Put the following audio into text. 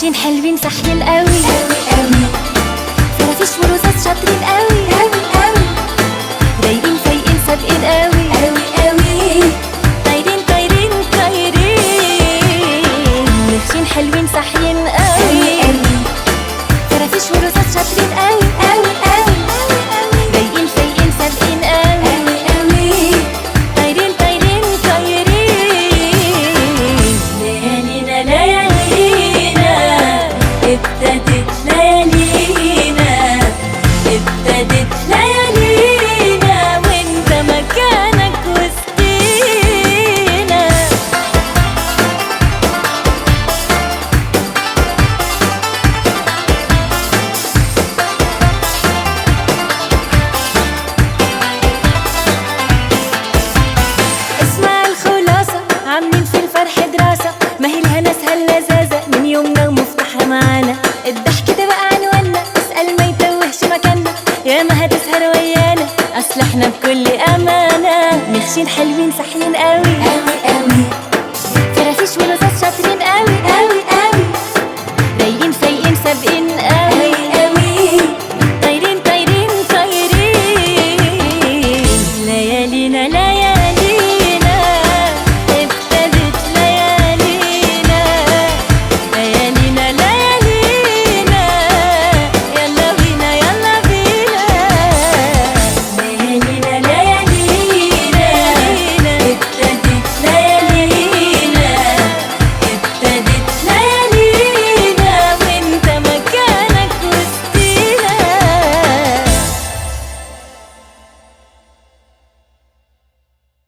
ماشيين حلوين صاحيين قوي قوي قوي، فرافيش ورصاص شاطرين قوي قوي قوي، رايقين فايقين سابقين قوي قوي قوي، طايرين طايرين طايرين ماشيين حلوين صاحيين قوي قوي فرافيش ورصاص شاطرين قوي قوي قوي، رايقين فايقين سابقين قوي قوي قوي، طايرين طايرين طايرين ليالينا ليالينا ابتدت ليالينا، ابتدت ليالينا وانت مكانك وسطينا اسمع الخلاصة عاملين في الفرح دراسة ما هي الهنا اسهل لذاذة من يومنا ومفتاحها معانا الضحك ده بقى عنوانا اسأل ما يتوهش مكاننا يا ما هتسهر ويانا اصل احنا بكل امانة ماشيين حلوين صاحيين قوي قوي